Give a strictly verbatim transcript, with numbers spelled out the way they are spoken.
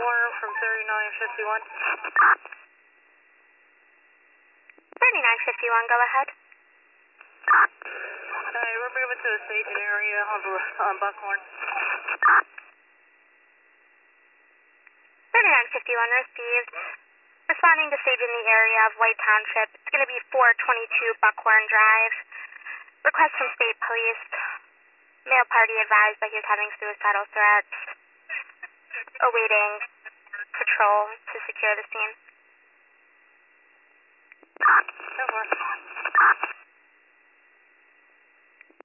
Warner from thirty-nine fifty-one. thirty-nine fifty-one, go ahead. Hey, we're moving to the staging area on, on Buckhorn. thirty-nine fifty-one received. Responding to stage in the area of White Township. It's going to be four twenty-two Buckhorn Drive. Request from State Police. Male party advised that he was having suicidal threats. Awaiting patrol to secure the scene. So far.